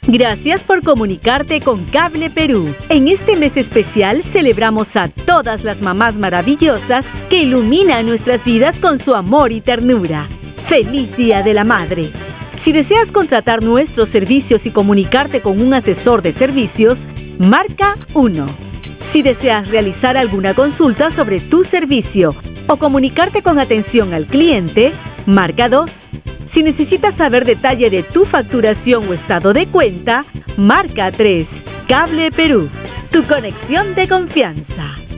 Gracias por comunicarte con Cable Perú. En este mes especial celebramos a todas las mamás maravillosas que iluminan nuestras vidas con su amor y ternura. ¡Feliz Día de la Madre! Si deseas contratar nuestros servicios y comunicarte con un asesor de servicios, marca 1. Si deseas realizar alguna consulta sobre tu servicio o comunicarte con atención al cliente, marca 2. Si necesitas saber detalle de tu facturación o estado de cuenta, marca 3. Cable Perú, tu conexión de confianza.